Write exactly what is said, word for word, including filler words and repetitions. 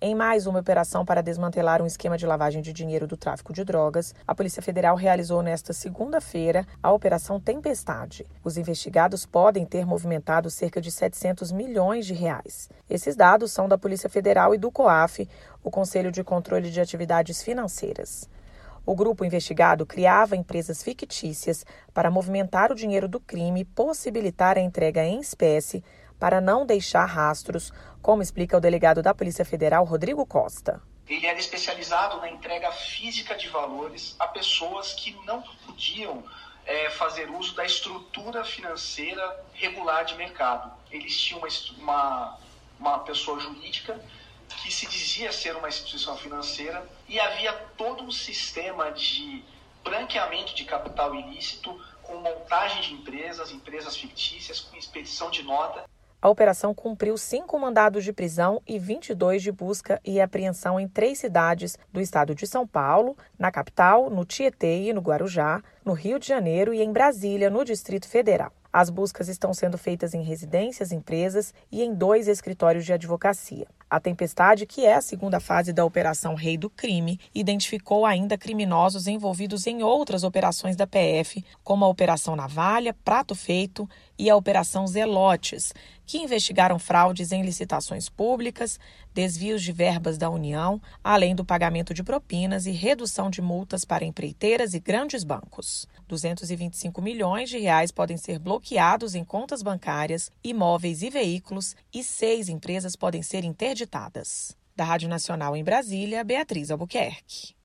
Em mais uma operação para desmantelar um esquema de lavagem de dinheiro do tráfico de drogas, a Polícia Federal realizou nesta segunda-feira a Operação Tempestade. Os investigados podem ter movimentado cerca de setecentos milhões de reais. Esses dados são da Polícia Federal e do COAF, o Conselho de Controle de Atividades Financeiras. O grupo investigado criava empresas fictícias para movimentar o dinheiro do crime e possibilitar a entrega em espécie para não deixar rastros, como explica o delegado da Polícia Federal, Rodrigo Costa. Ele era especializado na entrega física de valores a pessoas que não podiam é, fazer uso da estrutura financeira regular de mercado. Eles tinham uma, uma, uma pessoa jurídica que se dizia ser uma instituição financeira e havia todo um sistema de branqueamento de capital ilícito com montagem de empresas, empresas fictícias, com expedição de nota. A operação cumpriu cinco mandados de prisão e vinte e dois de busca e apreensão em três cidades do estado de São Paulo, na capital, no Tietê e no Guarujá, no Rio de Janeiro e em Brasília, no Distrito Federal. As buscas estão sendo feitas em residências, empresas e em dois escritórios de advocacia. A Tempestade, que é a segunda fase da Operação Rei do Crime, identificou ainda criminosos envolvidos em outras operações da P F, como a Operação Navalha, Prato Feito e a Operação Zelotes, que investigaram fraudes em licitações públicas, desvios de verbas da União, além do pagamento de propinas e redução de multas para empreiteiras e grandes bancos. duzentos e vinte e cinco milhões de reais podem ser bloqueados em contas bancárias, imóveis e veículos e seis empresas podem ser interditadas. Da Rádio Nacional em Brasília, Beatriz Albuquerque.